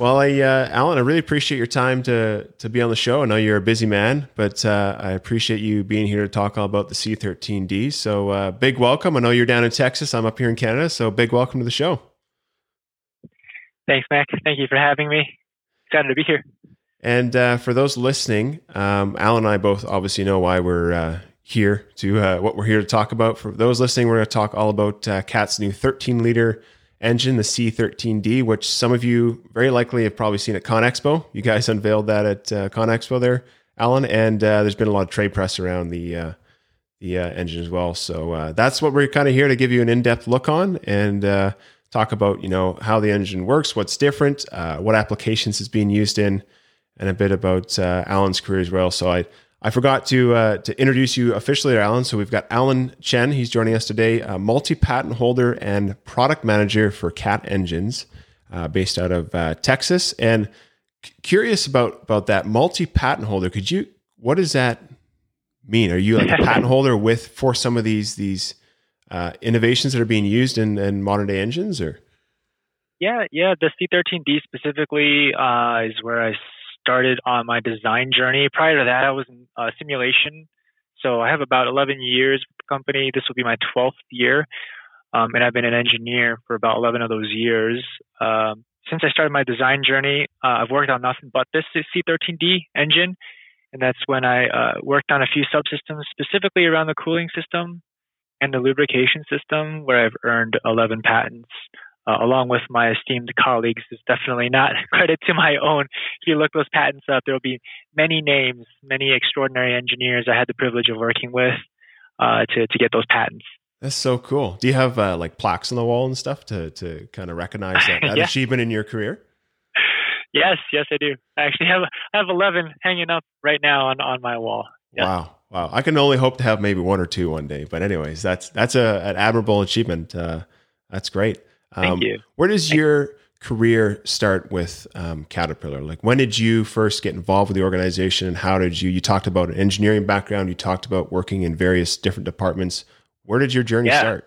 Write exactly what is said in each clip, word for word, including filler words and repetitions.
Well, I, uh, Alan, I really appreciate your time to to be on the show. I know you're a busy man, but uh, I appreciate you being here to talk all about the C thirteen D. So uh, big welcome. I know you're down in Texas. I'm up here in Canada. So big welcome to the show. Thanks, Mac. Thank you for having me. Excited to be here. And uh, for those listening, um, Alan and I both obviously know why we're uh, here to uh, what we're here to talk about. For those listening, we're going to talk all about uh, Cat's new thirteen liter engine, the C thirteen D, which some of you very likely have probably seen at ConExpo. You guys unveiled that at uh, ConExpo there, Alan, and uh, there's been a lot of trade press around the uh, the uh, engine as well. So uh, that's what we're kind of here to give you an in-depth look on and uh, talk about, you know, how the engine works, what's different, uh, what applications it's being used in, and a bit about uh, Alan's career as well. So I I forgot to uh, to introduce you officially to Alan. So we've got Alan Chen. He's joining us today, a multi-patent holder and product manager for Cat Engines, uh, based out of uh, Texas. And c- curious about about that multi-patent holder. Could you? What does that mean? Are you like a patent holder with for some of these these uh, innovations that are being used in, in modern day engines, or? Yeah, yeah. The C thirteen D specifically uh, is where I started on my design journey. Prior to that, I was in uh, simulation. So I have about eleven years with the company. This will be my twelfth year. Um, and I've been an engineer for about eleven of those years. Um, since I started my design journey, uh, I've worked on nothing but this C thirteen D engine. And that's when I uh, worked on a few subsystems, specifically around the cooling system and the lubrication system, where I've earned eleven patents. Uh, along with my esteemed colleagues. It's definitely not credit to my own. If you look those patents up, there will be many names, many extraordinary engineers I had the privilege of working with uh, to to get those patents. That's so cool. Do you have uh, like plaques on the wall and stuff to to kind of recognize that, that yeah. achievement in your career? Yes, yes, I do. I actually have I have eleven hanging up right now on, on my wall. Yeah. Wow, wow! I can only hope to have maybe one or two one day. But anyways, that's that's a, an admirable achievement. Uh, that's great. Um, Thank you. Where does Thank your career start with um, Caterpillar? Like, when did you first get involved with the organization, and how did you? You talked about an engineering background. You talked about working in various different departments. Where did your journey yeah. start?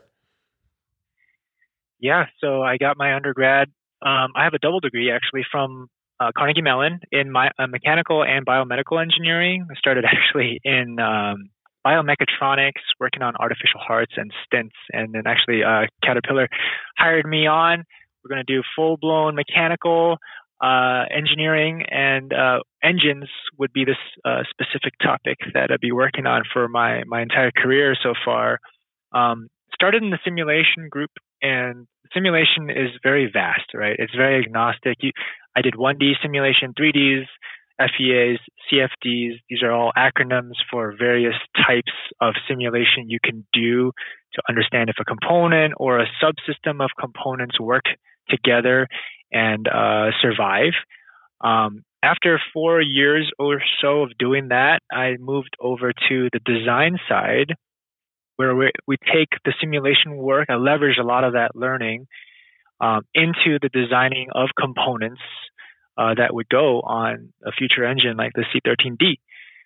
Yeah, so I got my undergrad. Um, I have a double degree actually from uh, Carnegie Mellon in my uh, mechanical and biomedical engineering. I started actually in um, biomechatronics, working on artificial hearts and stents. And then actually uh, Caterpillar hired me on. We're going to do full-blown mechanical uh, engineering, and uh, engines would be this uh, specific topic that I'd be working on for my, my entire career so far. Um, started in the simulation group, and simulation is very vast, right? It's very agnostic. You, I did one D simulation, three Ds, F E As, C F Ds. These are all acronyms for various types of simulation you can do to understand if a component or a subsystem of components work together and uh, survive. Um, after four years or so of doing that, I moved over to the design side, where we, we take the simulation work. I leverage a lot of that learning um, into the designing of components Uh, that would go on a future engine like the C thirteen D.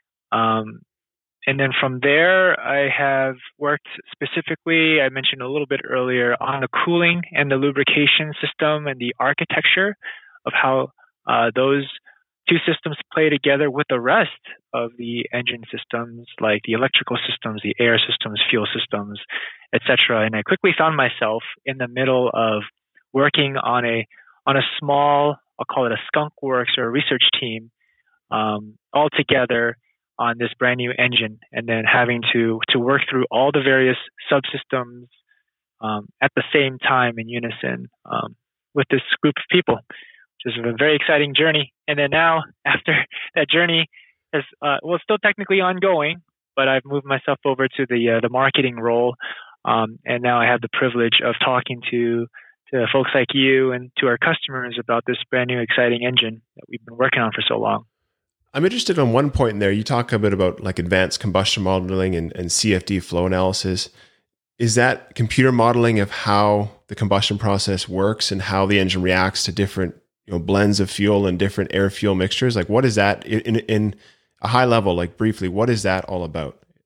Um, and then from there, I have worked specifically, I mentioned a little bit earlier, on the cooling and the lubrication system and the architecture of how uh, those two systems play together with the rest of the engine systems, like the electrical systems, the air systems, fuel systems, et cetera. And I quickly found myself in the middle of working on a on a small, I'll call it a skunk works or a research team, um, all together on this brand new engine, and then having to to work through all the various subsystems um, at the same time in unison um, with this group of people, which is a very exciting journey. And then now, after that journey is uh, well, it's still technically ongoing, but I've moved myself over to the uh, the marketing role, um, and now I have the privilege of talking to to folks like you and to our customers about this brand new exciting engine that we've been working on for so long. I'm interested on one point in there. You talk a bit about like advanced combustion modeling and, and C F D flow analysis. Is that computer modeling of how the combustion process works and how the engine reacts to different, you know, blends of fuel and different air fuel mixtures? Like, what is that in, in a high level, like briefly, what is that all about?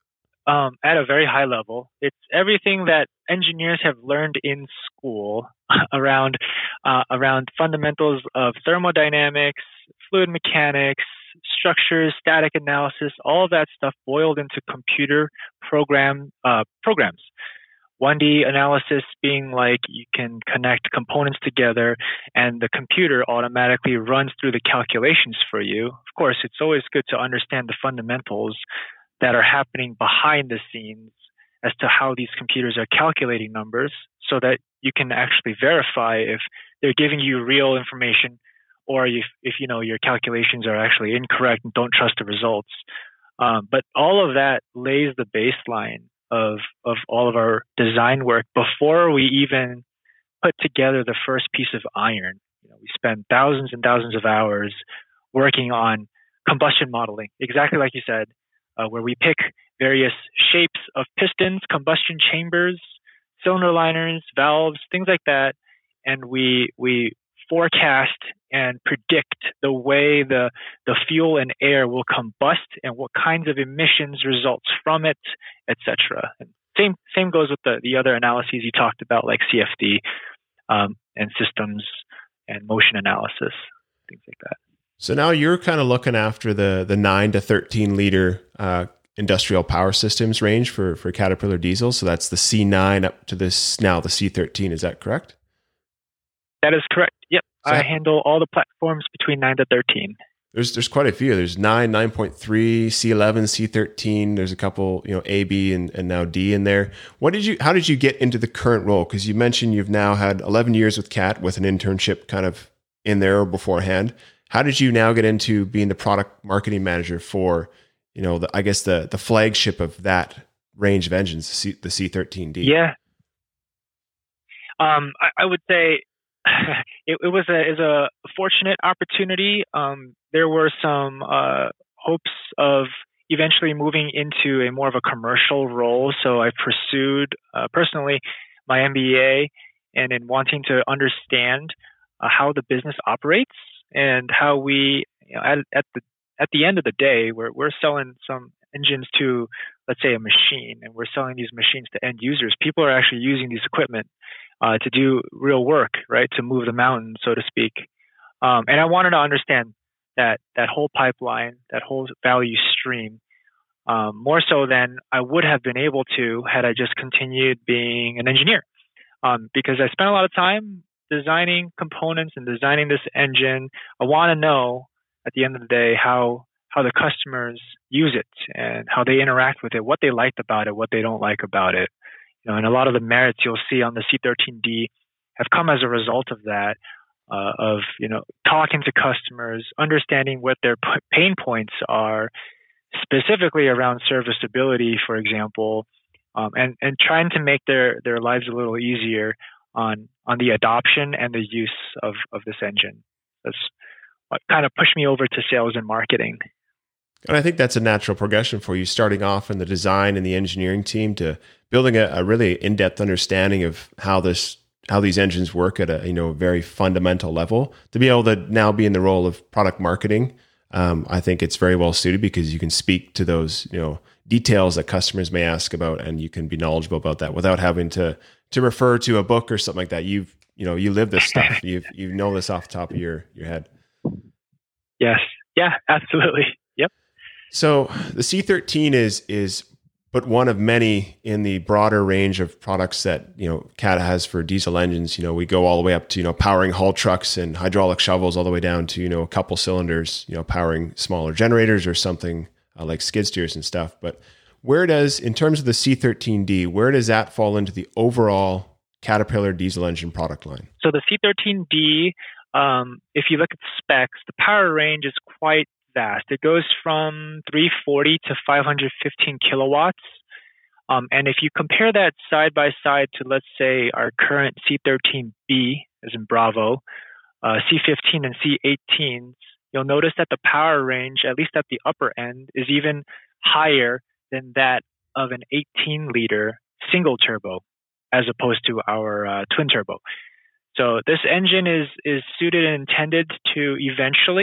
um, at a very high level. It's everything that engineers have learned in school around uh, around fundamentals of thermodynamics, fluid mechanics, structures, static analysis, all of that stuff boiled into computer program uh, programs. one D analysis being like you can connect components together and the computer automatically runs through the calculations for you. Of course, it's always good to understand the fundamentals that are happening behind the scenes as to how these computers are calculating numbers so that you can actually verify if they're giving you real information or if, if you know your calculations are actually incorrect and don't trust the results. Um, but all of that lays the baseline of of all of our design work before we even put together the first piece of iron. You know, we spend thousands and thousands of hours working on combustion modeling, exactly like you said, uh, where we pick various shapes of pistons, combustion chambers, cylinder liners, valves, things like that, and we we forecast and predict the way the the fuel and air will combust and what kinds of emissions results from it, et cetera. And same same goes with the, the other analyses you talked about, like C F D um, and systems and motion analysis, things like that. So now you're kind of looking after the the nine to thirteen liter uh, industrial power systems range for for Caterpillar diesel. So that's the C nine up to this now the C thirteen. Is that correct? That is correct. Yep. So I handle all the platforms between nine to thirteen. There's there's quite a few. There's nine, nine point three, C eleven, C thirteen. There's a couple, you know, A, B, and, and now D in there. What did you? How did you get into the current role? Because you mentioned you've now had eleven years with Cat with an internship kind of in there beforehand. How did you now get into being the product marketing manager for, you know, the, I guess the the flagship of that range of engines, the, C, the C thirteen D? Yeah. Um, I, I would say. It, it was a is a fortunate opportunity. Um, there were some uh, hopes of eventually moving into a more of a commercial role. So I pursued uh, personally my M B A, and in wanting to understand uh, how the business operates and how we, you know, at, at the at the end of the day, we're we're selling some engines to, let's say, a machine, and we're selling these machines to end users. People are actually using these equipment Uh, to do real work, right? To move the mountain, so to speak. Um, and I wanted to understand that that whole pipeline, that whole value stream, um, more so than I would have been able to had I just continued being an engineer. Um, because I spent a lot of time designing components and designing this engine. I want to know at the end of the day how how the customers use it and how they interact with it, what they liked about it, what they don't like about it. You know, and a lot of the merits you'll see on the C thirteen D have come as a result of that, uh, of, you know, talking to customers, understanding what their p- pain points are, specifically around serviceability, for example, um, and, and trying to make their, their lives a little easier on, on the adoption and the use of, of this engine. That's what kind of pushed me over to sales and marketing. And I think that's a natural progression for you, starting off in the design and the engineering team to building a, a really in-depth understanding of how this, how these engines work at a, you know, very fundamental level. To be able to now be in the role of product marketing, um, I think it's very well suited because you can speak to those, you know, details that customers may ask about, and you can be knowledgeable about that without having to to refer to a book or something like that. You've, you know, you live this stuff. you you know this off the top of your your head. Yes. Yeah. Absolutely. Yep. So the C thirteen is is but one of many in the broader range of products that, you know, Cat has for diesel engines. You know, we go all the way up to, you know, powering haul trucks and hydraulic shovels, all the way down to, you know, a couple cylinders, you know, powering smaller generators or something uh, like skid steers and stuff. But where does, in terms of the C thirteen D, where does that fall into the overall Caterpillar diesel engine product line? So the C thirteen D, um, if you look at the specs, the power range is quite vast. It goes from three forty to five hundred fifteen kilowatts. Um, and if you compare that side by side to, let's say, our current C thirteen B, as in Bravo, uh, C fifteen and C eighteen, you'll notice that the power range, at least at the upper end, is even higher than that of an eighteen liter single turbo, as opposed to our uh, twin turbo. So this engine is is suited and intended to eventually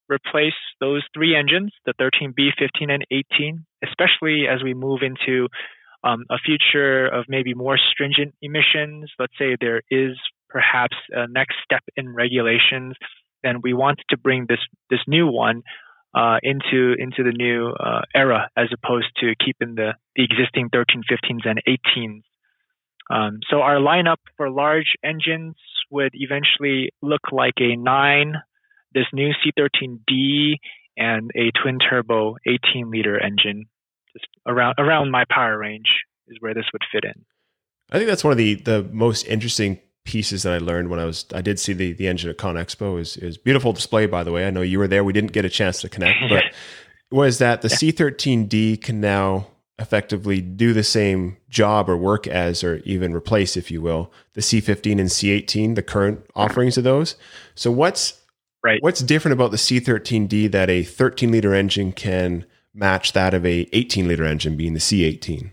replace those three engines, the thirteen B, fifteen, and eighteen, especially as we move into um, a future of maybe more stringent emissions. Let's say there is perhaps a next step in regulations, then we want to bring this this new one uh, into into the new uh, era, as opposed to keeping the, the existing thirteen, fifteens, and eighteens. Um, so our lineup for large engines would eventually look like a nine, this new C thirteen D, and a twin turbo eighteen liter engine. Just around around my power range is where this would fit in. I think that's one of the the most interesting pieces that I learned when I was I did see the the engine at ConExpo. Is is beautiful display, by the way. I know you were there. We didn't get a chance to connect, but was that the yeah. C thirteen D can now effectively do the same job or work as, or even replace, if you will, the C fifteen and C eighteen, the current offerings of those. So what's right. what's different about the C thirteen D that a thirteen liter engine can match that of a eighteen liter engine, being the C eighteen?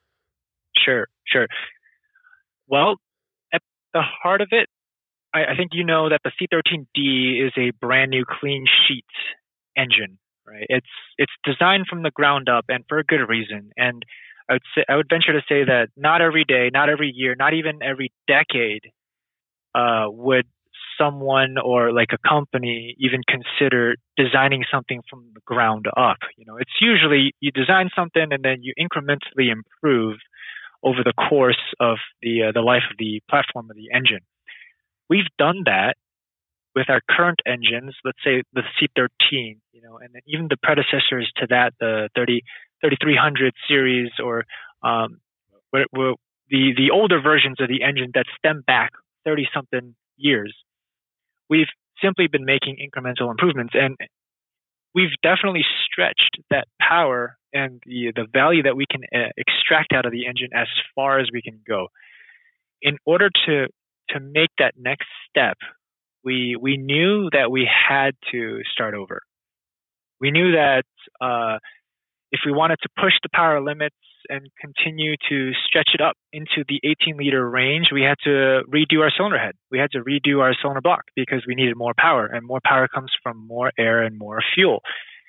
Sure, sure. Well, at the heart of it, I, I think you know that the C thirteen D is a brand new clean sheet engine, right? It's it's designed from the ground up, and for a good reason. And I would say I would venture to say that not every day, not every year, not even every decade, uh, would someone or like a company even consider designing something from the ground up. You know, it's usually you design something and then you incrementally improve over the course of the uh, the life of the platform of the engine. We've done that with our current engines, let's say the C thirteen, you know, and then even the predecessors to that, the thirty, thirty-three hundred series, or um, where, where the the older versions of the engine that stem back thirty something years. We've simply been making incremental improvements, and we've definitely stretched that power and the the value that we can uh, extract out of the engine as far as we can go. In order to to make that next step, we we knew that we had to start over. We knew that uh, if we wanted to push the power limits and continue to stretch it up into the eighteen liter range, we had to redo our cylinder head. We had to redo our cylinder block because we needed more power, and more power comes from more air and more fuel.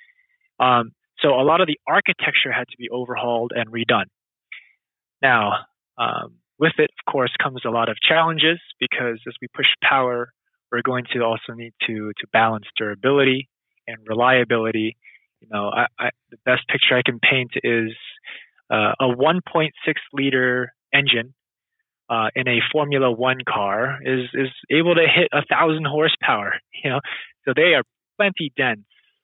Um, so a lot of the architecture had to be overhauled and redone. Now, um, with it, of course, comes a lot of challenges, because as we push power, we're going to also need to to balance durability and reliability. You know, I, I, the best picture I can paint is uh, a one point six liter engine uh, in a Formula One car is is able to hit a thousand horsepower. You know, so they are plenty dense.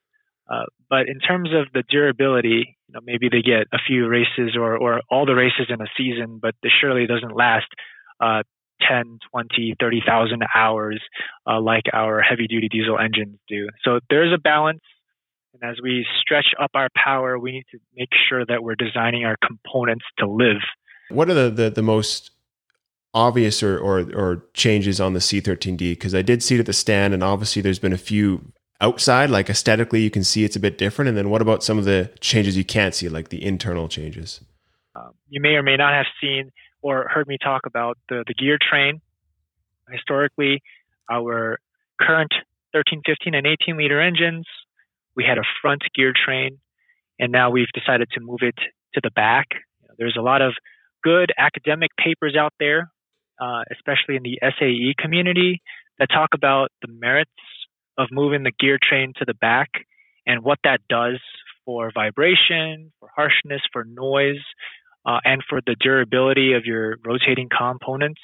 Uh, but in terms of the durability, you know, maybe they get a few races or or all the races in a season, but it surely doesn't last uh, ten, twenty, thirty thousand hours uh, like our heavy duty diesel engines do. So there's a balance. And as we stretch up our power, we need to make sure that we're designing our components to live. What are the, the, the most obvious or, or, or changes on the C thirteen D? Because I did see it at the stand, and obviously there's been a few outside, like aesthetically, you can see it's a bit different. And then what about some of the changes you can't see, like the internal changes? Um, you may or may not have seen or heard me talk about the, the gear train. Historically, our current thirteen, fifteen, and eighteen liter engines, we had a front gear train, and now we've decided to move it to the back. You know, there's a lot of good academic papers out there, uh, especially in the S A E community, that talk about the merits of moving the gear train to the back and what that does for vibration, for harshness, for noise, uh, and for the durability of your rotating components.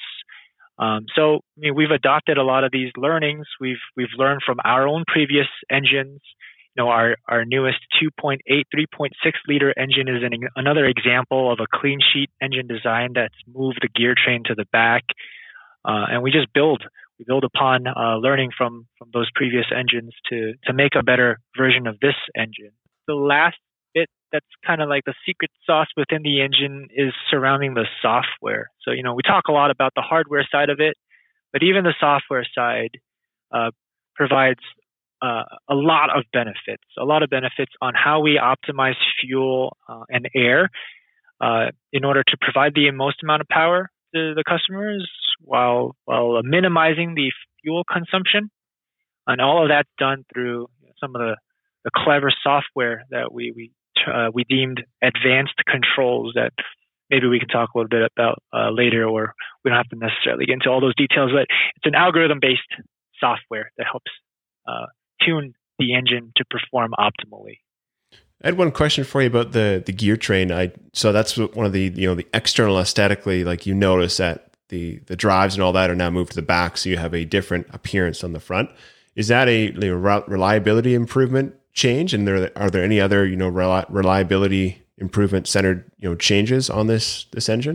Um, so, I mean, we've adopted a lot of these learnings. We've we've learned from our own previous engines. You know, our, our newest two point eight, three point six liter engine is an, another example of a clean sheet engine design that's moved the gear train to the back. Uh, and we just build, we build upon uh, learning from, from those previous engines to, to make a better version of this engine. The last bit that's kind of like the secret sauce within the engine is surrounding the software. So, you know, we talk a lot about the hardware side of it, but even the software side uh, provides Uh, a lot of benefits, a lot of benefits on how we optimize fuel uh, and air uh, in order to provide the most amount of power to the customers while while minimizing the fuel consumption. And all of that's done through some of the, the clever software that we we uh, we deemed advanced controls that maybe we can talk a little bit about uh, later, or we don't have to necessarily get into all those details. But it's an algorithm-based software that helps uh, tune the engine to perform optimally. I had one question for you about the the gear train. I so that's one of the you know the external aesthetically, like you notice that the the drives and all that are now moved to the back, so you have a different appearance on the front. Is that a you know, reliability improvement change? And there are there any other you know reliability improvement centered you know changes on this this engine?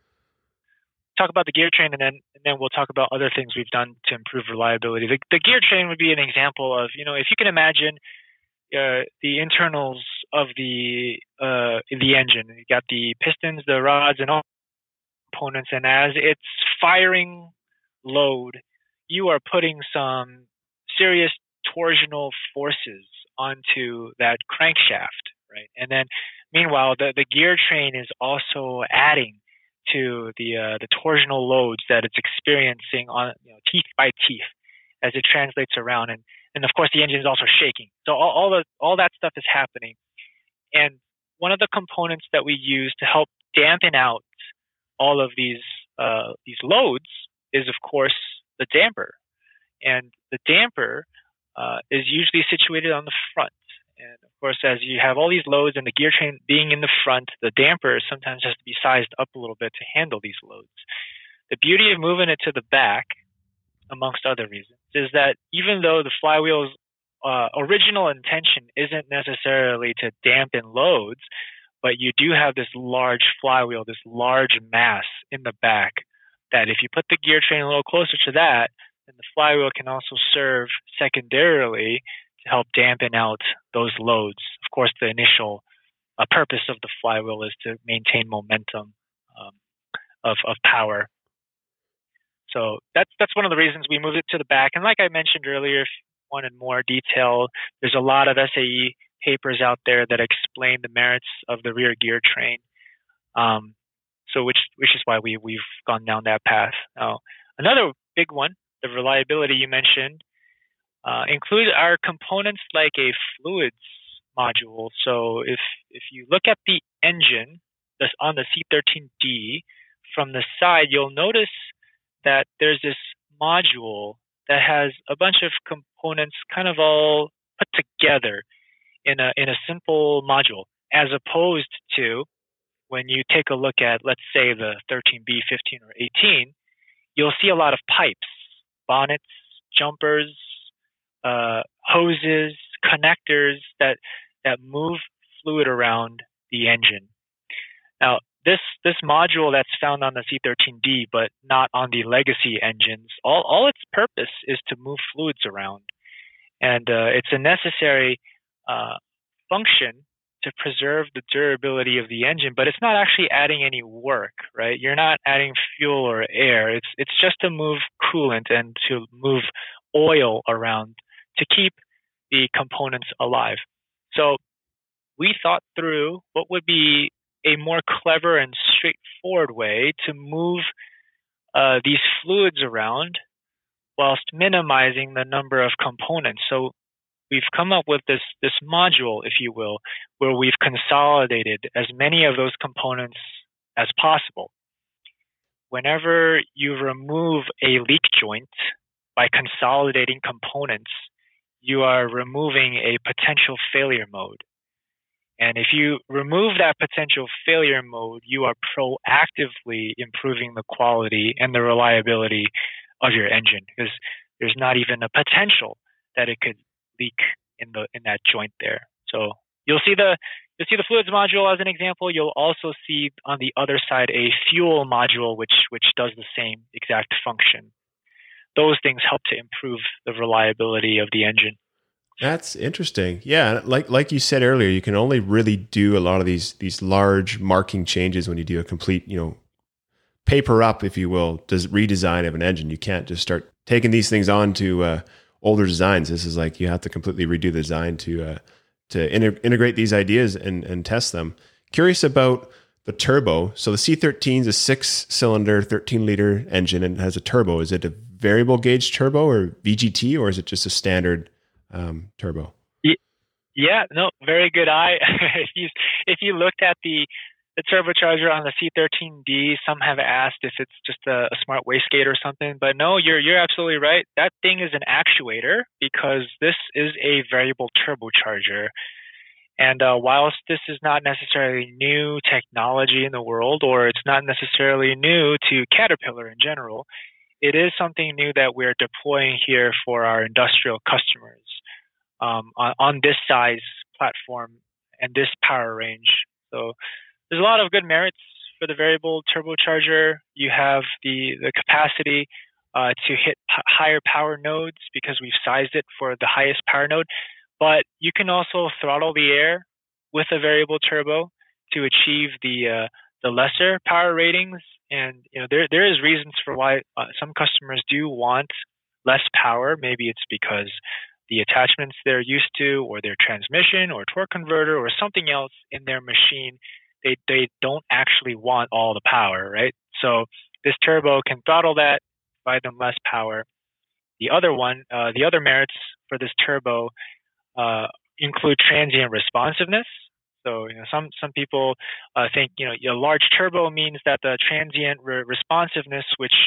Talk about the gear train, and then and then we'll talk about other things we've done to improve reliability. The, the gear train would be an example of you know if you can imagine uh, the internals of the uh, the engine. You got the pistons, the rods, and all components, and as it's firing load, you are putting some serious torsional forces onto that crankshaft, right? And then, meanwhile, the, the gear train is also adding to the uh, the torsional loads that it's experiencing on you know, teeth by teeth as it translates around, and and of course the engine is also shaking. So all all, the, all that stuff is happening. And one of the components that we use to help dampen out all of these uh, these loads is, of course, the damper. And the damper uh, is usually situated on the front. And of course, as you have all these loads and the gear train being in the front, the damper sometimes has to be sized up a little bit to handle these loads. The beauty of moving it to the back, amongst other reasons, is that even though the flywheel's uh, original intention isn't necessarily to dampen loads, but you do have this large flywheel, this large mass in the back, that if you put the gear train a little closer to that, then the flywheel can also serve secondarily to help dampen out those loads. Of course, the initial uh, purpose of the flywheel is to maintain momentum um, of, of power. So that's that's one of the reasons we moved it to the back. And like I mentioned earlier, if you wanted more detail, there's a lot of S A E papers out there that explain the merits of the rear gear train. Um, so which which is why we we've gone down that path. Now, another big one, the reliability you mentioned, uh, includes our components like a fluids module. So if if you look at the engine that's on the C thirteen D from the side, you'll notice that there's this module that has a bunch of components kind of all put together in a in a simple module, as opposed to when you take a look at, let's say, the thirteen B, fifteen, or eighteen, you'll see a lot of pipes, bonnets, jumpers, uh, hoses, connectors that that move fluid around the engine. Now, this this module that's found on the C thirteen D, but not on the legacy engines, all, all its purpose is to move fluids around. And uh, it's a necessary uh, function to preserve the durability of the engine, but it's not actually adding any work, right? You're not adding fuel or air. It's it's just to move coolant and to move oil around to keep the components alive. So we thought through what would be a more clever and straightforward way to move uh, these fluids around whilst minimizing the number of components. So we've come up with this this module, if you will, where we've consolidated as many of those components as possible. Whenever you remove a leak joint by consolidating components, you are removing a potential failure mode. And if you remove that potential failure mode, you are proactively improving the quality and the reliability of your engine, because there's not even a potential that it could leak in the in that joint there. So you'll see the you'll see the fluids module as an example. You'll also see on the other side a fuel module, which which does the same exact function. Those things help to improve the reliability of the engine. That's interesting. Yeah, like like you said earlier, you can only really do a lot of these these large marking changes when you do a complete, you know, paper up, if you will, does redesign of an engine. You can't just start taking these things on to uh, older designs. This is like you have to completely redo the design to uh, to inter- integrate these ideas and and test them. Curious about the turbo. So the C thirteen is a six-cylinder, thirteen-liter engine and it has a turbo. Is it a variable gauge turbo or V G T, or is it just a standard Um, turbo? Yeah, no, very good eye. if you if you looked at the the turbocharger on the C thirteen D, some have asked if it's just a, a smart wastegate or something, but no, you're you're absolutely right. That thing is an actuator because this is a variable turbocharger. And uh, whilst this is not necessarily new technology in the world, or it's not necessarily new to Caterpillar in general, it is something new that we're deploying here for our industrial customers um, on, on this size platform and this power range. So there's a lot of good merits for the variable turbocharger. You have the, the capacity uh, to hit p- higher power nodes because we've sized it for the highest power node. But you can also throttle the air with a variable turbo to achieve the uh, the lesser power ratings. And you know there there is reasons for why uh, some customers do want less power. Maybe it's because the attachments they're used to, or their transmission, or torque converter, or something else in their machine. They they don't actually want all the power, right? So this turbo can throttle that, provide them less power. The other one, uh, the other merits for this turbo uh, include transient responsiveness. So you know, some some people uh, think you know a large turbo means that the transient re- responsiveness, which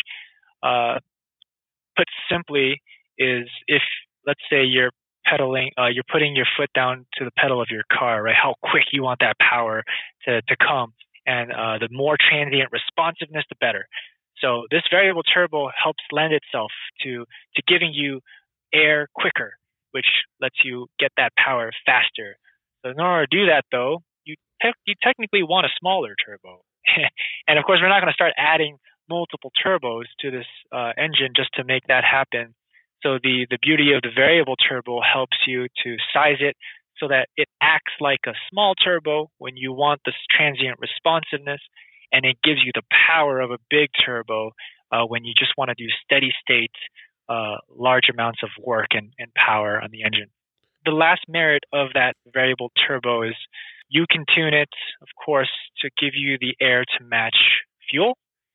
uh, put simply is if let's say you're pedaling, uh, you're putting your foot down to the pedal of your car, right? How quick you want that power to to come, and uh, the more transient responsiveness, the better. So this variable turbo helps lend itself to to giving you air quicker, which lets you get that power faster. So in order to do that, though, you te- you technically want a smaller turbo, and of course we're not going to start adding multiple turbos to this uh, engine just to make that happen. So the the beauty of the variable turbo helps you to size it so that it acts like a small turbo when you want this transient responsiveness, and it gives you the power of a big turbo uh, when you just want to do steady state uh, large amounts of work and, and power on the engine. The last merit of that variable turbo is you can tune it, of course, to give you the air to match fuel.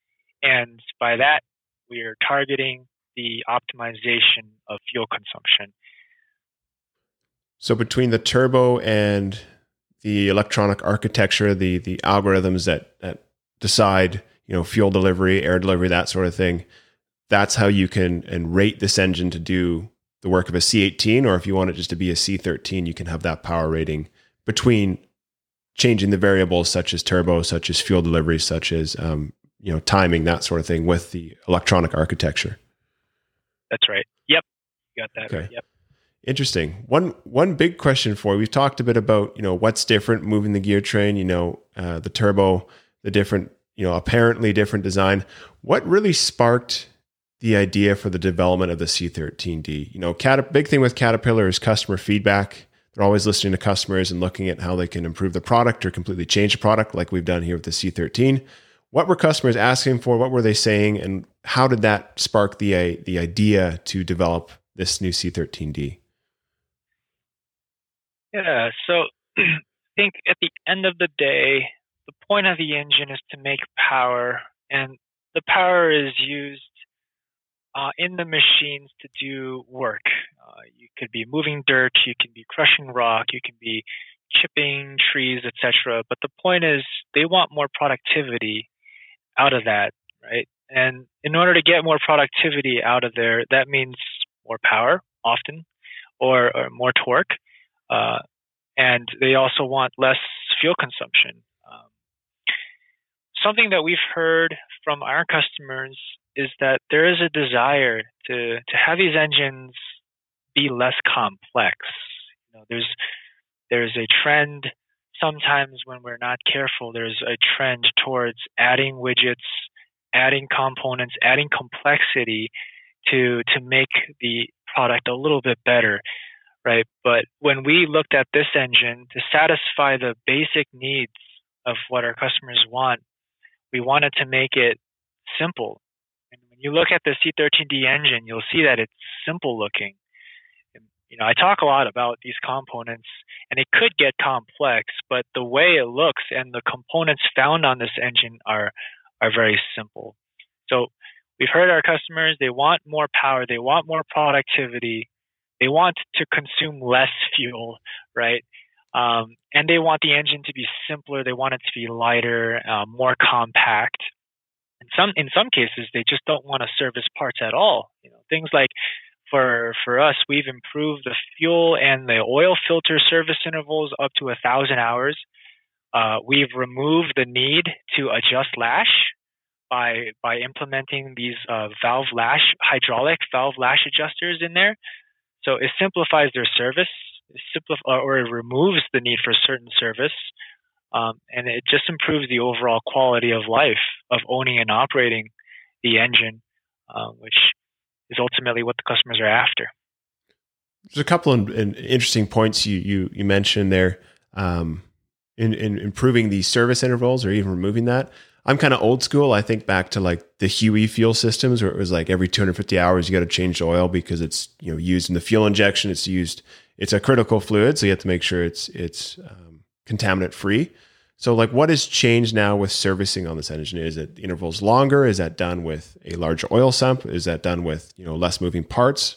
And by that, we are targeting the optimization of fuel consumption. So between the turbo and the electronic architecture, the the algorithms that, that decide, you know, fuel delivery, air delivery, that sort of thing, that's how you can and rate this engine to do the work of a C eighteen, or if you want it just to be a C thirteen, you can have that power rating between changing the variables such as turbo, such as fuel delivery, such as um, you know, timing, that sort of thing with the electronic architecture. That's right. Yep. You got that Okay. right. Yep. Interesting. One one big question for you. We've talked a bit about, you know, what's different moving the gear train, you know, uh, the turbo, the different, you know, apparently different design. What really sparked the idea for the development of the C thirteen D? You know, Cat- big thing with Caterpillar is customer feedback. They're always listening to customers and looking at how they can improve the product or completely change the product, like we've done here with the C thirteen. What were customers asking for? What were they saying? And how did that spark the, uh, the idea to develop this new C thirteen D? Yeah. So I think at the end of the day, the point of the engine is to make power, and the power is used uh, in the machines to do work. Uh, you could be moving dirt, you can be crushing rock, you can be chipping trees, et cetera. But the point is, they want more productivity out of that, right? And in order to get more productivity out of there, that means more power, often, or, or more torque. Uh, and they also want less fuel consumption. Um, something that we've heard from our customers is that there is a desire to to have these engines be less complex. You know, there's there's a trend sometimes when we're not careful. There's a trend towards adding widgets, adding components, adding complexity to to make the product a little bit better, right? But when we looked at this engine to satisfy the basic needs of what our customers want, we wanted to make it simple. And when you look at the C thirteen D engine, you'll see that it's simple looking. And, you know, I talk a lot about these components, and it could get complex, but the way it looks and the components found on this engine are are very simple. So we've heard our customers, they want more power, they want more productivity, they want to consume less fuel, right? Um, and they want the engine to be simpler. They want it to be lighter, uh, more compact. In some in some cases, they just don't want to service parts at all. You know, things like for for us, we've improved the fuel and the oil filter service intervals up to a thousand hours. Uh, we've removed the need to adjust lash by by implementing these uh, valve lash hydraulic valve lash adjusters in there. So it simplifies their service, it simplif- or it removes the need for certain service, um, and it just improves the overall quality of life of owning and operating the engine, uh, which is ultimately what the customers are after. There's a couple of interesting points you you, you mentioned there um, in, in improving the service intervals or even removing that. I'm kind of old school. I think back to like the Huey fuel systems where it was like every two hundred fifty hours you got to change the oil because it's, you know, used in the fuel injection. It's used, it's a critical fluid, so you have to make sure it's it's um, contaminant free. So like, what has changed now with servicing on this engine? Is it intervals longer? Is that done with a larger oil sump? Is that done with, you know, less moving parts?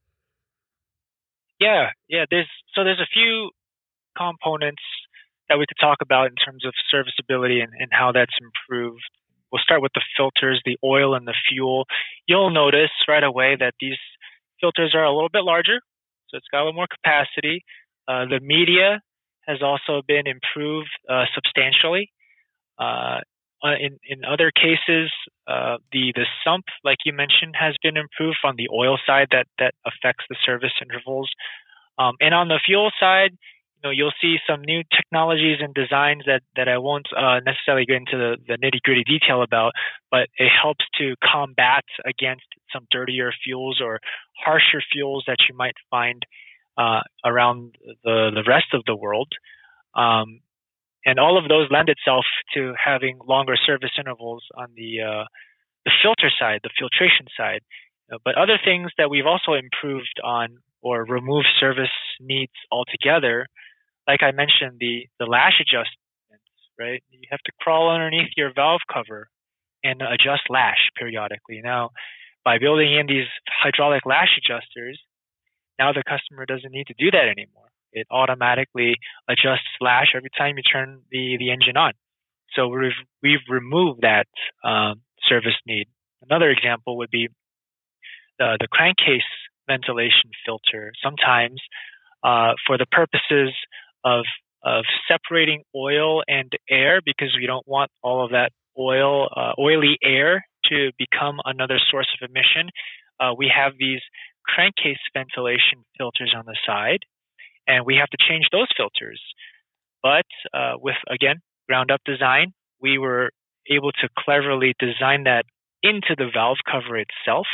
Yeah, yeah. There's so there's a few components that we could talk about in terms of serviceability and, and how that's improved. We'll start with the filters, the oil and the fuel. You'll notice right away that these filters are a little bit larger, so it's got a little more capacity. Uh, the media has also been improved uh, substantially. Uh, in in other cases, uh, the the sump, like you mentioned, has been improved on the oil side. That that affects the service intervals. Um, and on the fuel side, you know, you'll see some new technologies and designs that, that I won't uh, necessarily get into the, the nitty gritty detail about, but it helps to combat against some dirtier fuels or harsher fuels that you might find uh, around the, the rest of the world. Um, and all of those lend itself to having longer service intervals on the, uh, the filter side, the filtration side. Uh, but other things that we've also improved on or removed service needs altogether, like I mentioned, the, the lash adjustments, right? You have to crawl underneath your valve cover and adjust lash periodically. Now, by building in these hydraulic lash adjusters, now the customer doesn't need to do that anymore. It automatically adjusts lash every time you turn the, the engine on. So we've, we've removed that um, service need. Another example would be the, the crankcase ventilation filter. Sometimes uh, for the purposes of of separating oil and air, because we don't want all of that oil, uh, oily air to become another source of emission, uh, we have these crankcase ventilation filters on the side, and we have to change those filters. But uh, with, again, ground-up design, we were able to cleverly design that into the valve cover itself,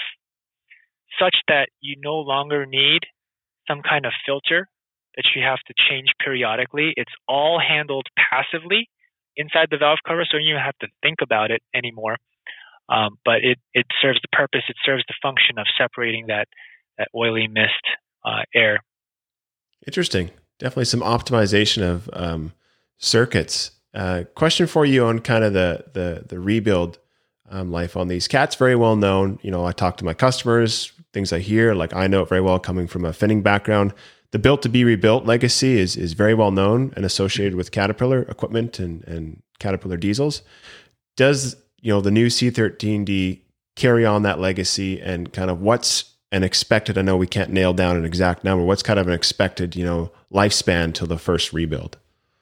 such that you no longer need some kind of filter that you have to change periodically. It's all handled passively inside the valve cover, so you don't have to think about it anymore. Um, but it, it serves the purpose, it serves the function of separating that, that oily mist uh, air. Interesting. Definitely some optimization of um, circuits. Uh, question for you on kind of the the, the rebuild um, life on these. Cat's very well known. You know, I talk to my customers, things I hear, like I know it very well coming from a finning background. The built to be rebuilt legacy is is very well known and associated with Caterpillar equipment and, and Caterpillar diesels. Does, you know, the new C thirteen D carry on that legacy, and kind of what's an expected, I know we can't nail down an exact number, what's kind of an expected, you know, lifespan till the first rebuild?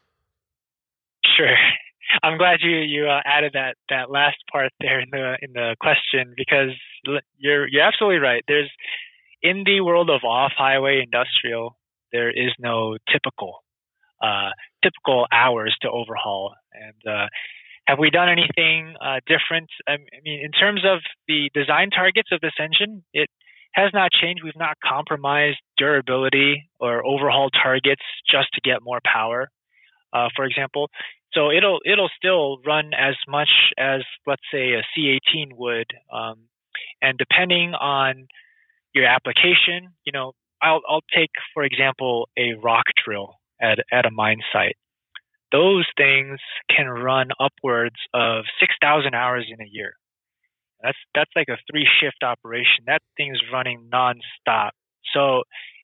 Sure. I'm glad you you uh, added that that last part there in the in the question, because you're you're absolutely right. There's in the world of off-highway industrial, there is no typical uh, typical hours to overhaul. And uh, have we done anything uh, different? I mean, in terms of the design targets of this engine, it has not changed. We've not compromised durability or overhaul targets just to get more power, uh, for example. So it'll it'll still run as much as, let's say, a C eighteen would. Um, and depending on your application, you know, I'll I'll take, for example, a rock drill at at a mine site. Those things can run upwards of six thousand hours in a year. That's that's like a three shift operation. That thing's running nonstop. So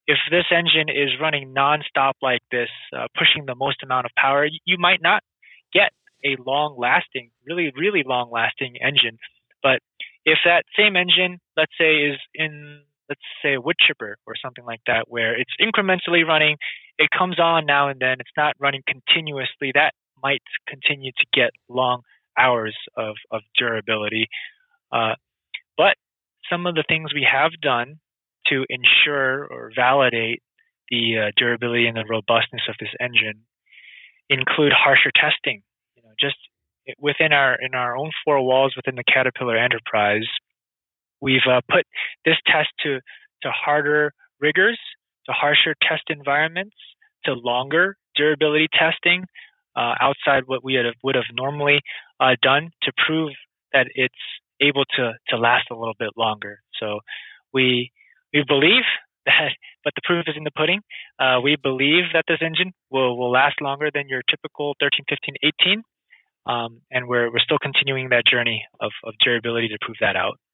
if this engine is running nonstop like this, uh, pushing the most amount of power, you might not get a long-lasting, really, really long-lasting engine. But if that same engine, let's say, is in, let's say, a wood chipper or something like that, where it's incrementally running, it comes on now and then, it's not running continuously, that might continue to get long hours of, of durability. Uh, but some of the things we have done to ensure or validate the uh, durability and the robustness of this engine include harsher testing. You know, just within our in our own four walls within the Caterpillar enterprise, we've uh, put this test to to harder rigors, to harsher test environments, to longer durability testing uh, outside what we have, would have normally uh, done to prove that it's able to to last a little bit longer. So we we believe that, but the proof is in the pudding. Uh, we believe that this engine will, will last longer than your typical thirteen, fifteen, eighteen. Um, and we're we're still continuing that journey of, of durability to prove that out.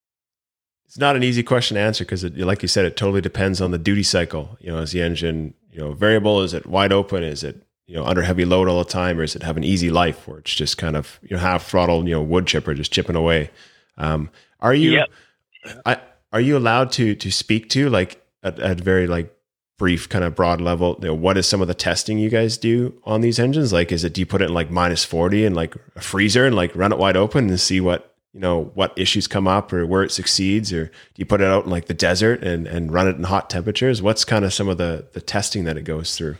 It's not an easy question to answer because, like you said, it totally depends on the duty cycle. You know, is the engine, you know, variable? Is it wide open? Is it, you know, under heavy load all the time? Or is it have an easy life where it's just kind of, you know, half throttle, you know, wood chipper, just chipping away? Um, are you, yep. I, are you allowed to, to speak to, like, at, at very like brief kind of broad level, you know, what is some of the testing you guys do on these engines? Like, is it, do you put it in like minus forty and like a freezer and like run it wide open and see what, you know, what issues come up or where it succeeds? Or do you put it out in like the desert and, and run it in hot temperatures? What's kind of some of the, the testing that it goes through?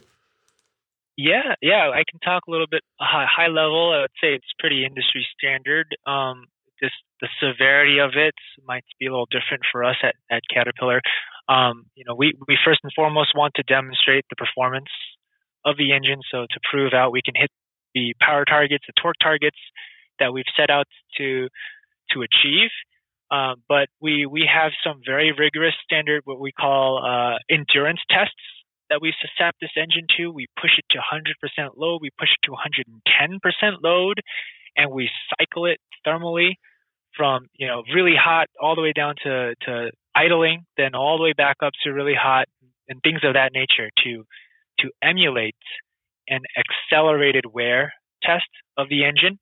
Yeah, yeah, I can talk a little bit high, high level. I would say it's pretty industry standard. Um, just the severity of it might be a little different for us at, at Caterpillar. Um, you know, we, we first and foremost want to demonstrate the performance of the engine. So to prove out we can hit the power targets, the torque targets that we've set out to to achieve. Uh, but we we have some very rigorous standard, what we call uh, endurance tests that we set this engine to. We push it to one hundred percent load, we push it to one hundred ten percent load, and we cycle it thermally from, you know, really hot all the way down to, to idling, then all the way back up to really hot, and things of that nature to to emulate an accelerated wear test of the engine.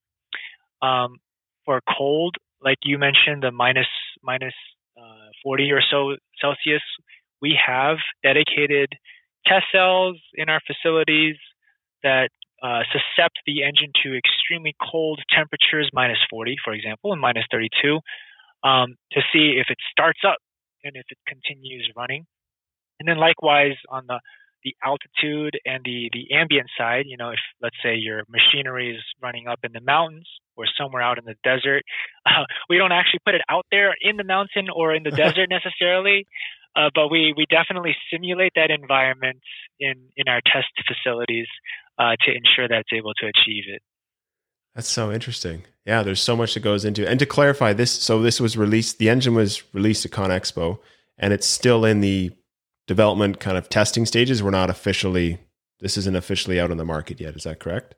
Um, for cold, like you mentioned, the minus minus uh, forty or so Celsius, we have dedicated test cells in our facilities that uh, suscept the engine to extremely cold temperatures, minus forty, for example, and minus thirty-two, um, to see if it starts up and if it continues running. And then likewise on the the altitude and the, the ambient side, you know, if let's say your machinery is running up in the mountains or somewhere out in the desert, uh, we don't actually put it out there in the mountain or in the desert necessarily, uh, but we, we definitely simulate that environment in, in our test facilities uh, to ensure that it's able to achieve it. That's so interesting. Yeah, there's so much that goes into it. And to clarify this, so this was released, the engine was released at ConExpo, and it's still in the development kind of testing stages. We're not officially, this isn't officially out on the market yet. Is that correct?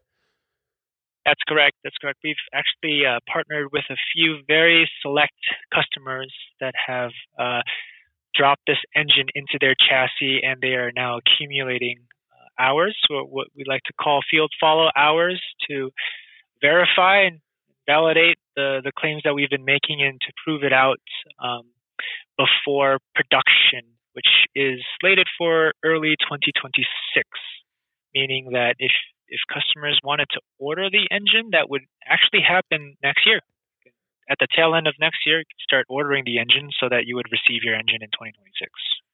That's correct. That's correct. We've actually uh, partnered with a few very select customers that have uh, dropped this engine into their chassis, and they are now accumulating uh, hours, or what we like to call field follow hours, to verify and validate the, the claims that we've been making and to prove it out um, before production, which is slated for early twenty twenty-six, meaning that if, if customers wanted to order the engine, that would actually happen next year. At the tail end of next year, you could start ordering the engine so that you would receive your engine in twenty twenty-six.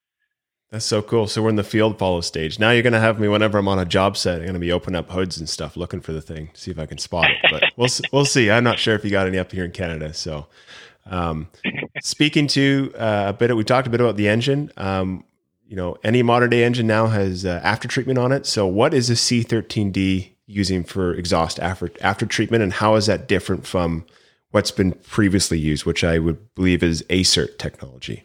That's so cool. So we're in the field follow stage. Now you're going to have me whenever I'm on a job site. I'm going to be opening up hoods and stuff, looking for the thing, see if I can spot it. But we'll we'll see. I'm not sure if you got any up here in Canada. So, um, speaking to uh, a bit, we talked a bit about the engine. Um, you know, any modern day engine now has uh, after treatment on it. So, what is a C thirteen D using for exhaust after after treatment, and how is that different from what's been previously used, which I would believe is ACERT technology?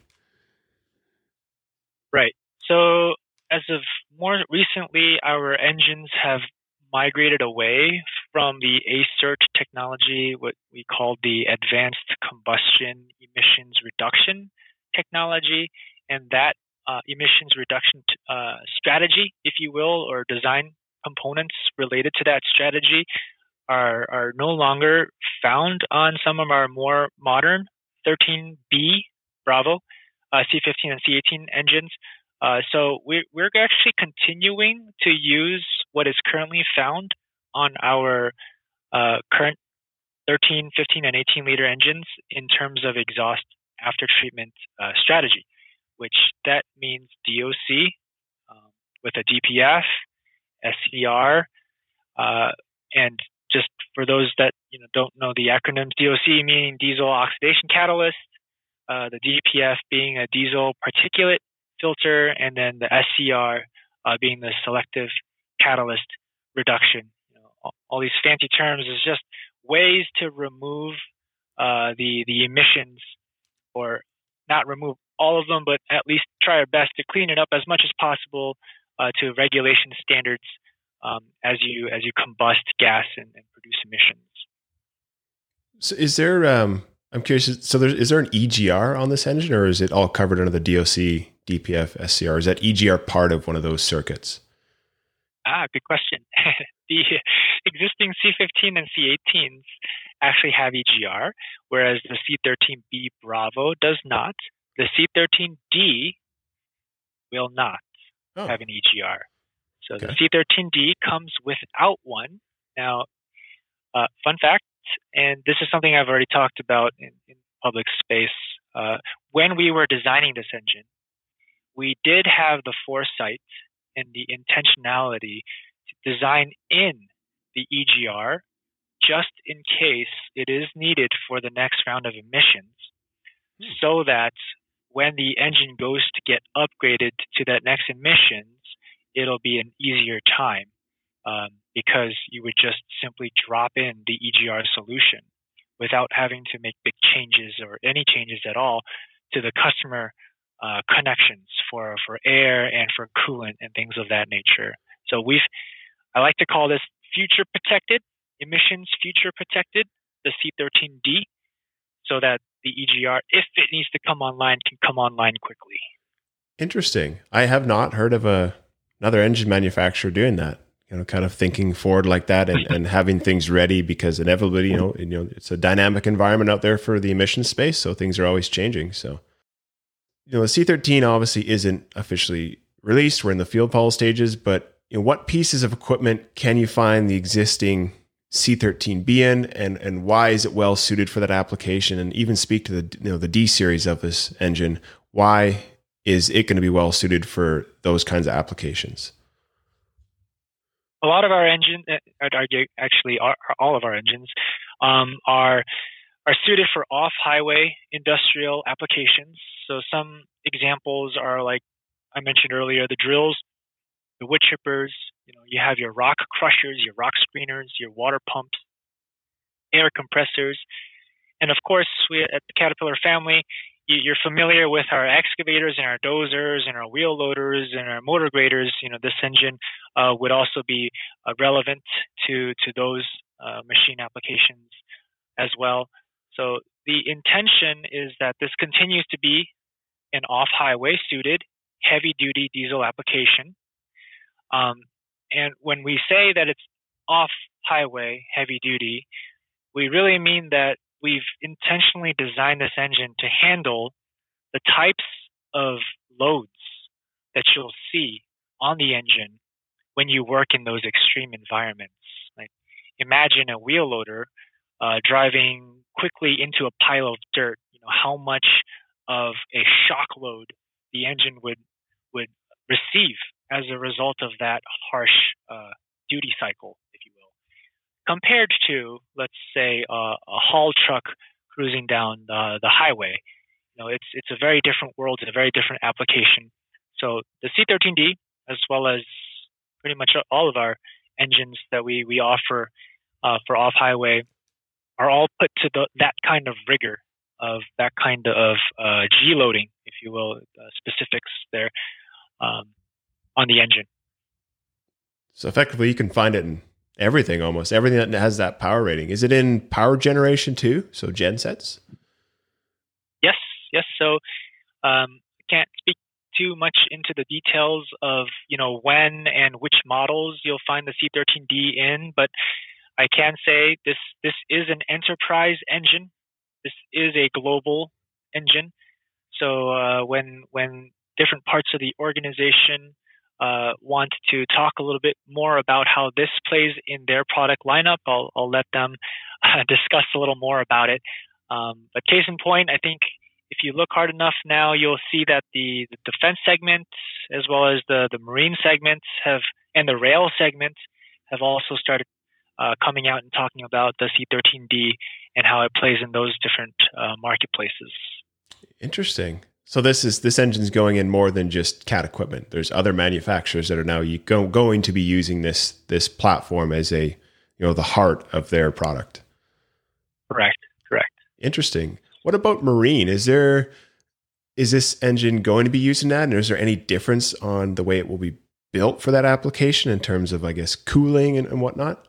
Right. So as of more recently, our engines have migrated away from the ACERT technology, what we call the Advanced Combustion Emissions Reduction technology, and that uh, emissions reduction t- uh, strategy, if you will, or design components related to that strategy are are no longer found on some of our more modern thirteen B Bravo uh, C fifteen and C eighteen engines. Uh, so we're we're actually continuing to use what is currently found on our uh, current thirteen, fifteen, and eighteen liter engines in terms of exhaust after treatment uh, strategy, which that means D O C um, with a D P F, S C R, uh, and just for those that you know don't know the acronyms, D O C meaning diesel oxidation catalyst, uh, the D P F being a diesel particulate filter, and then the S C R uh, being the selective catalyst reduction. You know, all, all these fancy terms is just ways to remove uh, the the emissions, or not remove all of them, but at least try our best to clean it up as much as possible uh, to regulation standards um, as you as you combust gas and, and produce emissions. So is there? Um, I'm curious. So there is there an E G R on this engine, or is it all covered under the D O C, D P F, S C R? Is that E G R part of one of those circuits? Ah, good question. The existing C fifteen and C eighteens actually have E G R, whereas the C thirteen B Bravo does not. The C thirteen D will not oh. have an E G R. So okay. The C thirteen D comes without one. Now, uh, fun fact, and this is something I've already talked about in, in public space. Uh, when we were designing this engine, we did have the foresight and the intentionality to design in the E G R just in case it is needed for the next round of emissions, hmm. so that when the engine goes to get upgraded to that next emissions, it'll be an easier time um, because you would just simply drop in the E G R solution without having to make big changes or any changes at all to the customer uh, connections for, for air and for coolant and things of that nature. So we've, I like to call this future protected, emissions future protected, the C thirteen D, so that the E G R, if it needs to come online, can come online quickly. Interesting. I have not heard of a another engine manufacturer doing that. You know, kind of thinking forward like that and, and having things ready, because inevitably, you know, you know, it's a dynamic environment out there for the emissions space, so things are always changing. So, you know, the C thirteen obviously isn't officially released. We're in the field follow stages, but you know, what pieces of equipment can you find the existing C thirteen B in, and and why is it well suited for that application? And even speak to the you know the D series of this engine. Why is it going to be well suited for those kinds of applications? A lot of our engines, actually all of our engines, um, are are suited for off-highway industrial applications. So some examples are, like I mentioned earlier, the drills, the wood chippers. You know, you have your rock crushers, your rock screeners, your water pumps, air compressors, and of course, we at the Caterpillar family, you're familiar with our excavators and our dozers and our wheel loaders and our motor graders. You know, this engine uh, would also be uh, relevant to to those uh, machine applications as well. So the intention is that this continues to be an off-highway suited heavy-duty diesel application. Um, and when we say that it's off-highway heavy-duty, we really mean that we've intentionally designed this engine to handle the types of loads that you'll see on the engine when you work in those extreme environments. Like, imagine a wheel loader uh, driving quickly into a pile of dirt. You know how much of a shock load the engine would would receive as a result of that harsh uh, duty cycle, if you will, compared to, let's say, uh, a haul truck cruising down uh, the highway. You know, it's it's a very different world, it's a very different application. So the C thirteen D, as well as pretty much all of our engines that we we offer uh, for off-highway, are all put to the, that kind of rigor of that kind of uh, G-loading, if you will, uh, specifics there um, on the engine. So effectively, you can find it in everything, almost everything that has that power rating. Is it in power generation too? So gen sets? Yes, yes. So um, I can't speak too much into the details of, you know, when and which models you'll find the C thirteen D in, but I can say this this is an enterprise engine. This is a global engine. So uh, when when different parts of the organization uh, want to talk a little bit more about how this plays in their product lineup, I'll, I'll let them uh, discuss a little more about it. Um, but case in point, I think if you look hard enough now, you'll see that the, the defense segment, as well as the, the marine segments have, and the rail segment have also started uh, coming out and talking about the C thirteen D and how it plays in those different uh, marketplaces. Interesting. So this is this engine's going in more than just Cat equipment. There's other manufacturers that are now you go, going to be using this this platform as a, you know, the heart of their product. Correct. Correct. Interesting. What about marine? Is there is this engine going to be using that, and is there any difference on the way it will be built for that application in terms of, I guess, cooling and, and whatnot?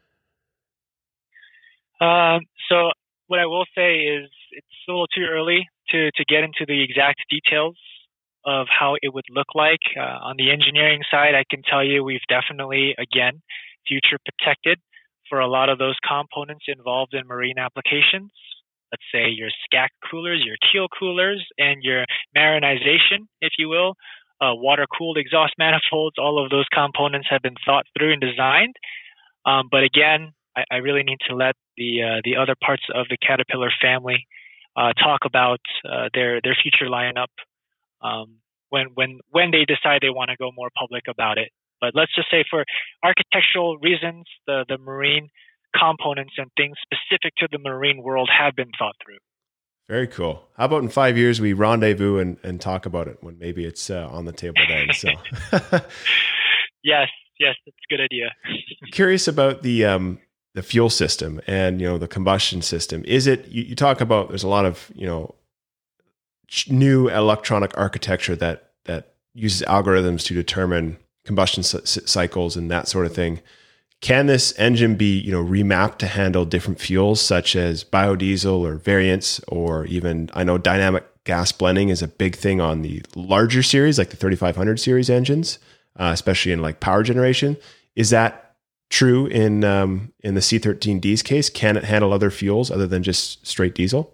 Um, so what I will say is it's a little too early to, to get into the exact details of how it would look like. Uh, on the engineering side, I can tell you we've definitely, again, future protected for a lot of those components involved in marine applications. Let's say your S C A C coolers, your keel coolers, and your marinization, if you will, uh, water-cooled exhaust manifolds, all of those components have been thought through and designed. Um, but again, I, I really need to let the uh, the other parts of the Caterpillar family uh, talk about uh, their their future lineup um, when when when they decide they want to go more public about it. But let's just say for architectural reasons, the the marine components and things specific to the marine world have been thought through. Very cool. How about in five years we rendezvous and, and talk about it when maybe it's uh, on the table then? So, yes, yes, that's a good idea. Curious about the um, the fuel system and, you know, the combustion system. Is it, you, you talk about, there's a lot of, you know, new electronic architecture that, that uses algorithms to determine combustion c- cycles and that sort of thing. Can this engine be, you know, remapped to handle different fuels such as biodiesel or variants, or even, I know dynamic gas blending is a big thing on the larger series, like the thirty-five hundred series engines, uh, especially in like power generation. Is that true in um, in the C thirteen D's case? Can it handle other fuels other than just straight diesel?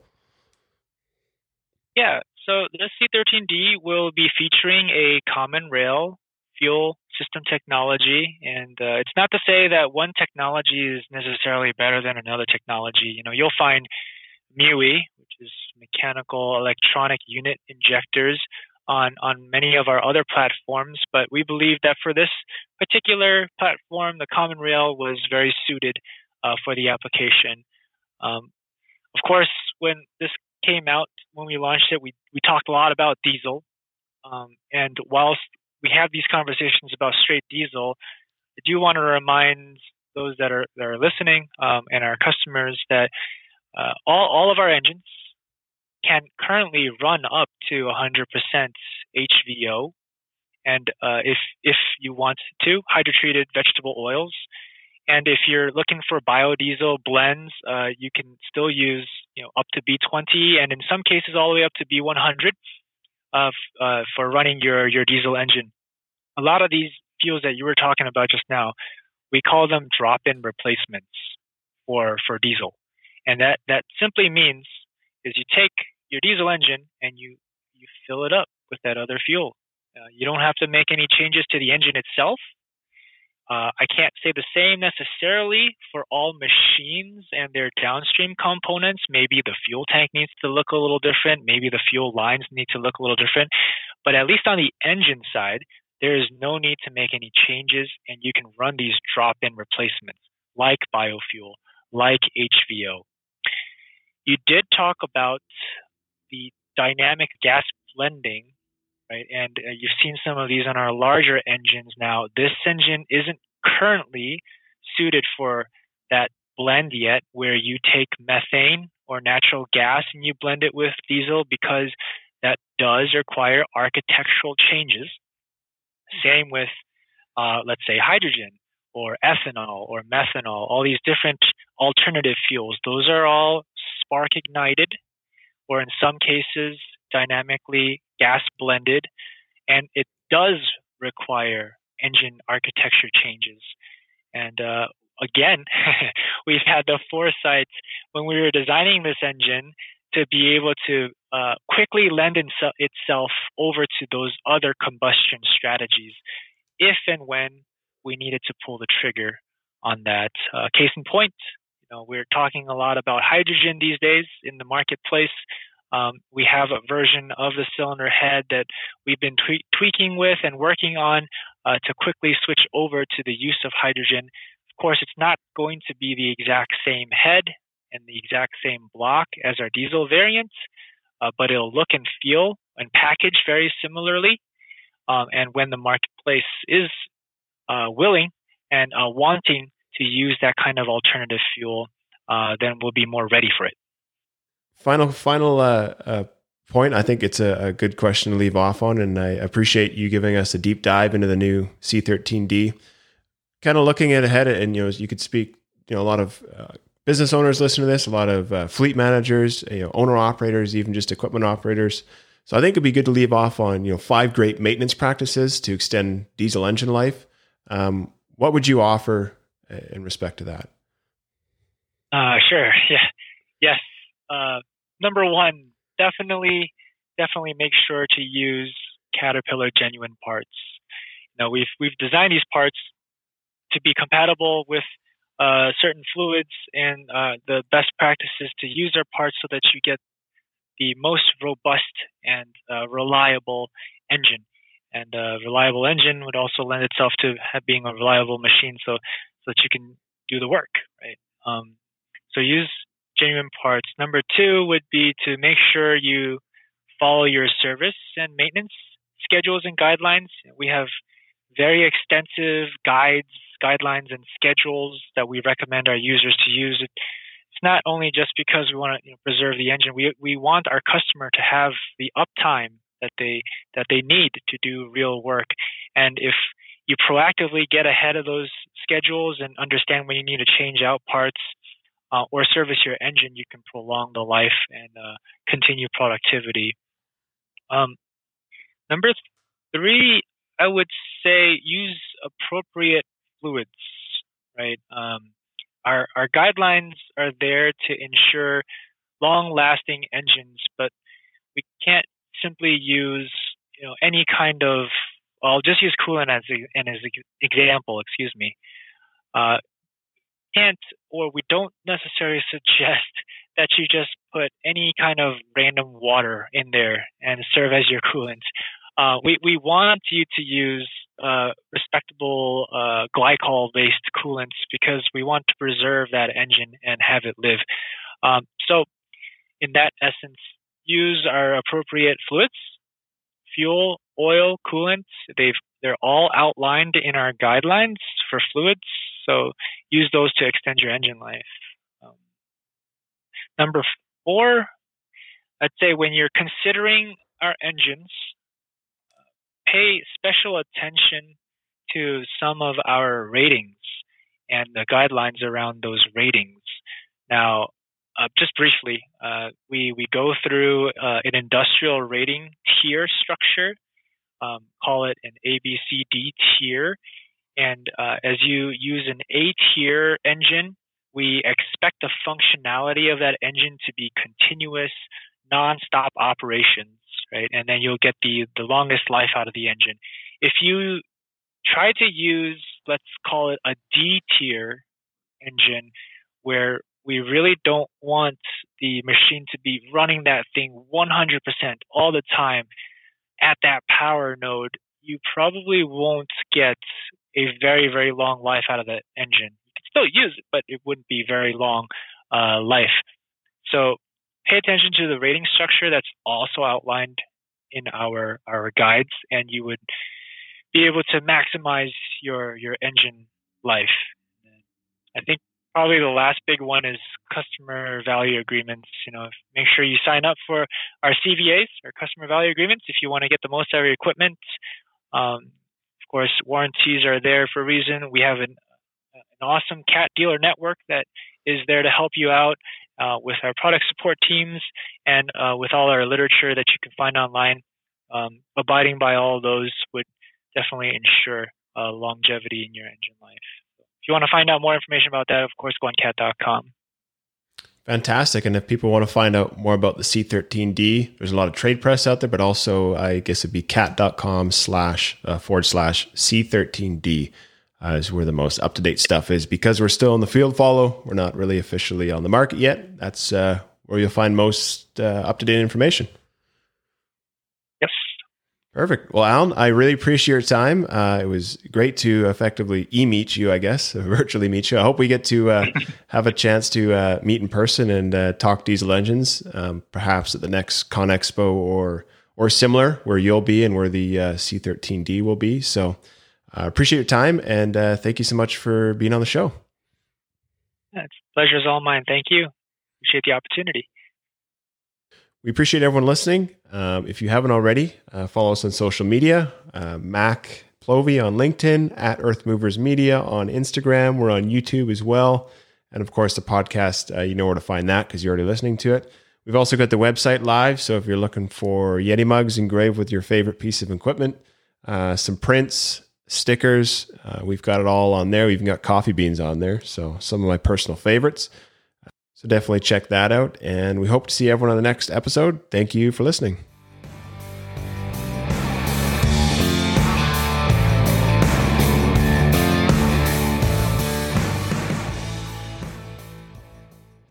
Yeah, so the C thirteen D will be featuring a common rail fuel system technology, and uh, it's not to say that one technology is necessarily better than another technology. You know, you'll find M U I, which is mechanical electronic unit injectors, on on many of our other platforms, but we believe that for this particular platform, the common rail was very suited uh, for the application. Um, of course, when this came out, when we launched it, we we talked a lot about diesel, um, and whilst we have these conversations about straight diesel, I do want to remind those that are that are listening um, and our customers that uh, all all of our engines can currently run up to one hundred percent H V O, and uh, if if you want to, hydrotreated vegetable oils. And if you're looking for biodiesel blends, uh, you can still use, you know, up to B twenty, and in some cases all the way up to B one hundred uh, f- uh, for running your your diesel engine. A lot of these fuels that you were talking about just now, we call them drop-in replacements for for diesel, and that that simply means is you take your diesel engine and you you fill it up with that other fuel. Uh, you don't have to make any changes to the engine itself. Uh, I can't say the same necessarily for all machines and their downstream components. Maybe the fuel tank needs to look a little different. Maybe the fuel lines need to look a little different. But at least on the engine side, there is no need to make any changes, and you can run these drop-in replacements like biofuel, like H V O. You did talk about the dynamic gas blending, right? And uh, you've seen some of these on our larger engines now. This engine isn't currently suited for that blend yet, where you take methane or natural gas and you blend it with diesel, because that does require architectural changes. Same with, uh, let's say, hydrogen or ethanol or methanol, all these different alternative fuels. Those are all spark ignited, or in some cases, dynamically gas blended. and it does require engine architecture changes. And uh, again, we've had the foresight when we were designing this engine to be able to uh, quickly lend inse- itself over to those other combustion strategies if and when we needed to pull the trigger on that. Uh, case in point, you know, we're talking a lot about hydrogen these days in the marketplace. Um, we have a version of the cylinder head that we've been twe- tweaking with and working on uh, to quickly switch over to the use of hydrogen. Of course, it's not going to be the exact same head and the exact same block as our diesel variant, uh, but it'll look and feel and package very similarly. Um, and when the marketplace is uh, willing and uh, wanting to use that kind of alternative fuel, uh, then we'll be more ready for it. Final, final uh, uh, point. I think it's a, a good question to leave off on, and I appreciate you giving us a deep dive into the new C thirteen D. Kind of looking at ahead, and you know, you could speak. You know, a lot of uh, business owners listen to this. A lot of uh, fleet managers, you know, owner operators, even just equipment operators. So I think it'd be good to leave off on, you know, five great maintenance practices to extend diesel engine life. Um, what would you offer in respect to that? Uh, sure. Yeah. Yes. Uh, number one, definitely, definitely make sure to use Caterpillar genuine parts. You know, we've we've designed these parts to be compatible with uh, certain fluids, and uh, the best practice is to use our parts so that you get the most robust and uh, reliable engine. And a reliable engine would also lend itself to have being a reliable machine, so so that you can do the work, right? Um, so use genuine parts. Number two would be to make sure you follow your service and maintenance schedules and guidelines. We have very extensive guides, guidelines, and schedules that we recommend our users to use. It's not only just because we want to, you know, preserve the engine. We we want our customer to have the uptime that they that they need to do real work. And if you proactively get ahead of those schedules and understand when you need to change out parts uh, or service your engine, you can prolong the life and uh, continue productivity. Um, number three, I would say use appropriate fluids, right? Um, our our guidelines are there to ensure long-lasting engines, but we can't simply use, you know, any kind of. Well, I'll just use coolant as a, and as an example. Excuse me. Uh, can't or we don't necessarily suggest that you just put any kind of random water in there and serve as your coolant. Uh, we we want you to use uh, respectable uh, glycol-based coolants because we want to preserve that engine and have it live. Um, so, in that essence, use our appropriate fluids, fuel, oil, coolant. They've they're all outlined in our guidelines for fluids. So use those to extend your engine life. Um, number four, I'd say when you're considering our engines, pay special attention to some of our ratings and the guidelines around those ratings. Now, uh, just briefly, uh, we, we go through uh, an industrial rating tier structure, um, call it an A B C D tier. And uh, as you use an A-tier engine, we expect the functionality of that engine to be continuous, non-stop operations, right? And then you'll get the, the longest life out of the engine. If you try to use, let's call it a D-tier engine, where we really don't want the machine to be running that thing one hundred percent all the time at that power node, you probably won't get a very, very long life out of the engine. You can still use it, but it wouldn't be very long uh, life. So pay attention to the rating structure that's also outlined in our our guides, and you would be able to maximize your your engine life. I think probably the last big one is customer value agreements. You know, make sure you sign up for our C V As, our customer value agreements, if you want to get the most out of your equipment. Um, of course, warranties are there for a reason. We have an, an awesome C A T dealer network that is there to help you out uh, with our product support teams and uh, with all our literature that you can find online. um, abiding by all of those would definitely ensure uh, longevity in your engine life. If you want to find out more information about that, of course, go on cat dot com. Fantastic. And if people want to find out more about the C thirteen D, there's a lot of trade press out there, but also I guess it'd be cat dot com slash uh, forward slash C thirteen D uh, is where the most up-to-date stuff is. Because we're still in the field follow, we're not really officially on the market yet. That's uh, where you'll find most uh, up-to-date information. Yes. Perfect. Well, Alan, I really appreciate your time. Uh, it was great to effectively e-meet you, I guess, virtually meet you. I hope we get to uh, have a chance to uh, meet in person and uh, talk diesel engines, um, perhaps at the next ConExpo or or similar, where you'll be and where the uh, C thirteen D will be. So I uh, appreciate your time, and uh, thank you so much for being on the show. Yeah, it's pleasure's all mine. Thank you. Appreciate the opportunity. We appreciate everyone listening. Um, if you haven't already, uh, follow us on social media, uh, Mac Plovey on LinkedIn, at Earth Movers Media on Instagram. We're on YouTube as well. And of course, the podcast, uh, you know where to find that because you're already listening to it. We've also got the website live. So if you're looking for Yeti mugs engraved with your favorite piece of equipment, uh, some prints, stickers, uh, we've got it all on there. We've even got coffee beans on there. So some of my personal favorites. So definitely check that out. And we hope to see everyone on the next episode. Thank you for listening.